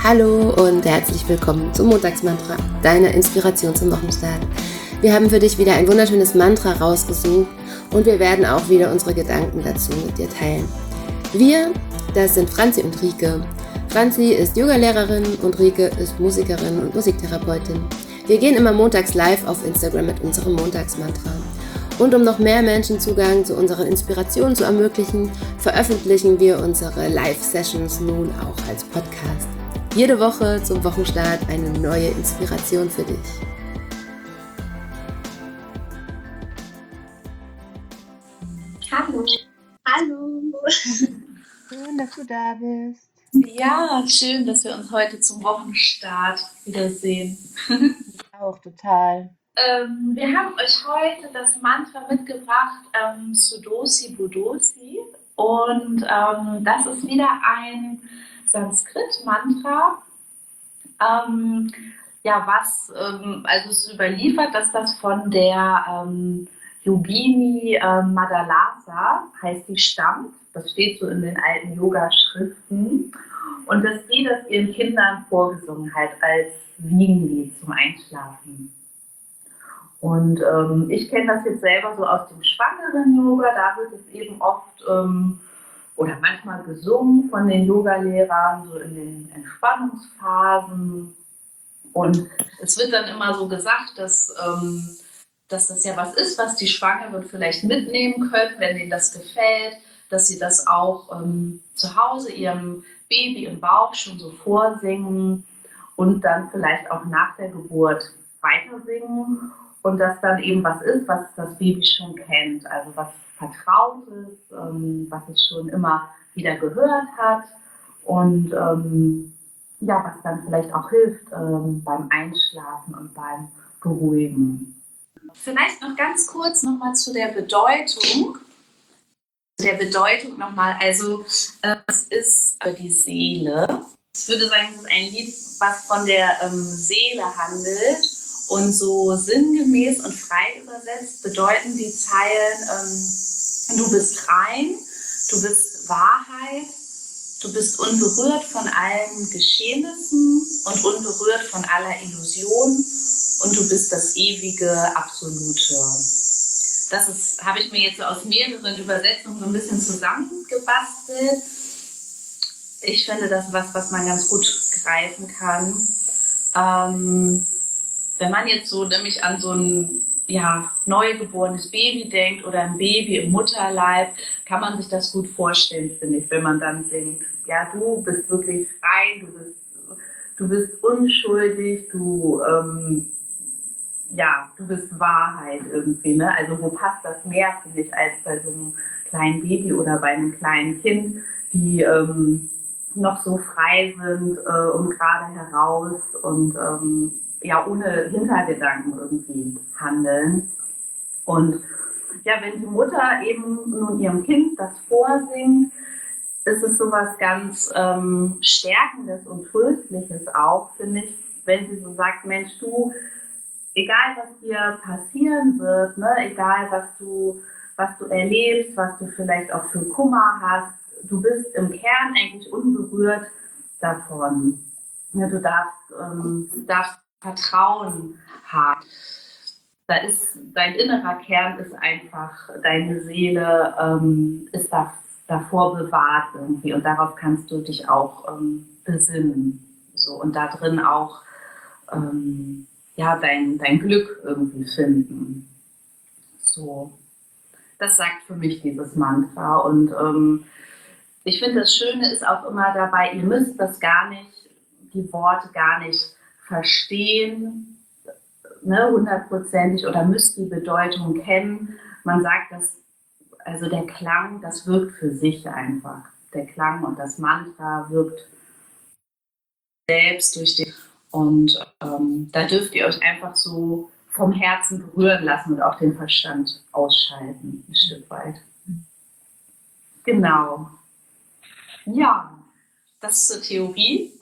Hallo und herzlich willkommen zum Montagsmantra, deiner Inspiration zum Wochenstart. Wir haben für dich wieder ein wunderschönes Mantra rausgesucht und wir werden auch wieder unsere Gedanken dazu mit dir teilen. Wir, das sind Franzi und Rike. Franzi ist Yogalehrerin und Rike ist Musikerin und Musiktherapeutin. Wir gehen immer montags live auf Instagram mit unserem Montagsmantra. Und um noch mehr Menschen Zugang zu unseren Inspirationen zu ermöglichen, veröffentlichen wir unsere Live-Sessions nun auch als Podcast. Jede Woche zum Wochenstart eine neue Inspiration für dich. Hallo. Hallo. Schön, dass du da bist. Ja, schön, dass wir uns heute zum Wochenstart wiedersehen. Auch total. Wir haben euch heute das Mantra mitgebracht, Sudosi Budosi. Und das ist wieder ein Sanskrit-Mantra, also es ist überliefert, dass das von der Yogini Madalasa, heißt die, stammt. Das steht so in den alten Yoga-Schriften. Und dass sie das ihren Kindern vorgesungen hat als Wiegenlied zum Einschlafen. Und ich kenne das jetzt selber so aus dem Schwangeren-Yoga. Da wird es eben oft oder manchmal gesungen von den Yogalehrern, so in den Entspannungsphasen. Und es wird dann immer so gesagt, dass das ja was ist, was die Schwangeren vielleicht mitnehmen können, wenn denen das gefällt, dass sie das auch zu Hause ihrem Baby im Bauch schon so vorsingen und dann vielleicht auch nach der Geburt weiter singen und das dann eben was ist, was das Baby schon kennt, also was vertraut ist, was es schon immer wieder gehört hat und was dann vielleicht auch hilft beim Einschlafen und beim Beruhigen. Vielleicht noch ganz kurz nochmal zu der Bedeutung. Also es ist die Seele. Ich würde sagen, es ist ein Lied, was von der Seele handelt und so sinngemäß und frei übersetzt bedeuten die Zeilen, du bist rein, du bist Wahrheit, du bist unberührt von allen Geschehnissen und unberührt von aller Illusion und du bist das ewige Absolute. Das habe ich mir jetzt so aus mehreren Übersetzungen so ein bisschen zusammengebastelt. Ich finde, das ist was man ganz gut greifen kann. Wenn man jetzt so nämlich an so ein neugeborenes Baby denkt oder ein Baby im Mutterleib, kann man sich das gut vorstellen, finde ich, wenn man dann singt, ja, du bist wirklich frei, du bist unschuldig, du bist Wahrheit irgendwie, ne? Also wo passt das mehr, finde ich, als bei so einem kleinen Baby oder bei einem kleinen Kind, die noch so frei sind und gerade heraus und ohne Hintergedanken irgendwie handeln. Und ja, wenn die Mutter eben nun ihrem Kind das vorsingt, ist es sowas ganz Stärkendes und Tröstliches auch, finde ich, wenn sie so sagt, Mensch, du, egal was dir passieren wird, ne, egal was du erlebst, was du vielleicht auch für Kummer hast, du bist im Kern eigentlich unberührt davon. Ja, du darfst Vertrauen haben. Dein innerer Kern ist einfach, deine Seele ist davor bewahrt irgendwie und darauf kannst du dich auch besinnen. So, und da drin auch dein Glück irgendwie finden. So, das sagt für mich dieses Mantra. Und ich finde, das Schöne ist auch immer dabei, ihr müsst die Worte gar nicht verstehen, ne, hundertprozentig oder müsst die Bedeutung kennen. Man sagt, also der Klang, das wirkt für sich einfach. Der Klang und das Mantra wirkt selbst durch den. Und da dürft ihr euch einfach so vom Herzen berühren lassen und auch den Verstand ausschalten, ein Stück weit. Genau. Ja, das zur Theorie.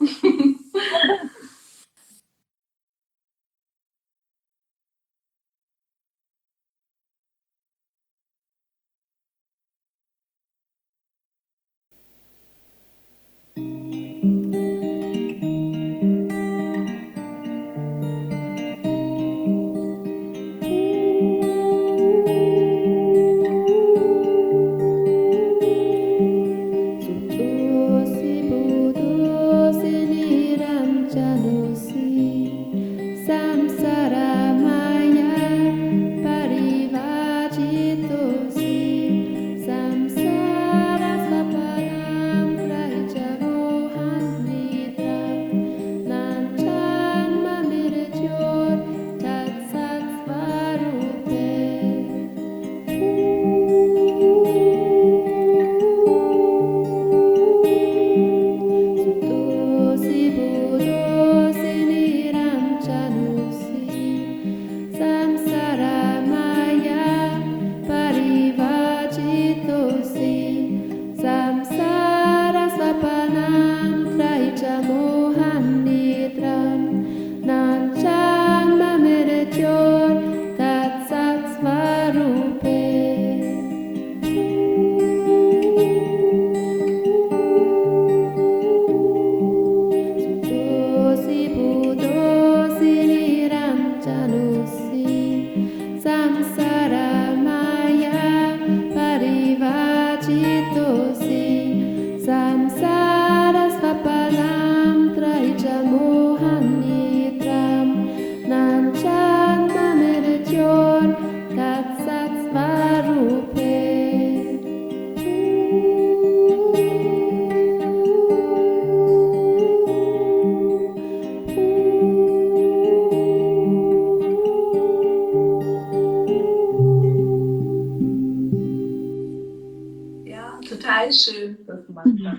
sehr schön, das Mantra.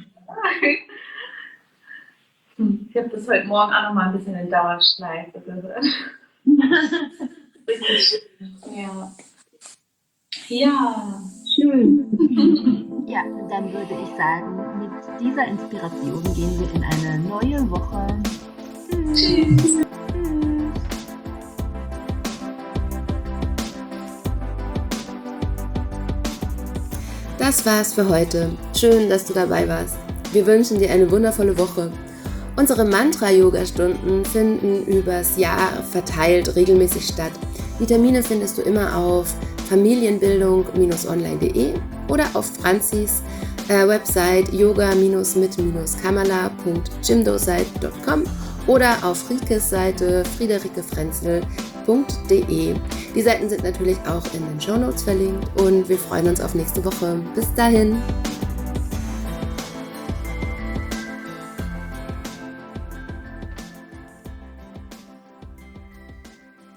Ich habe das heute Morgen auch noch mal ein bisschen in Dauerschleife gehört. Richtig schön. Ja. Ja. Schön. Ja, dann würde ich sagen, mit dieser Inspiration gehen wir in eine neue Woche. Tschüss. Das war's für heute. Schön, dass du dabei warst. Wir wünschen dir eine wundervolle Woche. Unsere Mantra-Yoga-Stunden finden übers Jahr verteilt regelmäßig statt. Die Termine findest du immer auf familienbildung-online.de oder auf Franzis Website yoga-mit-kamala.jimdosite.com oder auf Rikes Seite friederikefrenzel.de. Die Seiten sind natürlich auch in den Shownotes verlinkt und wir freuen uns auf nächste Woche. Bis dahin!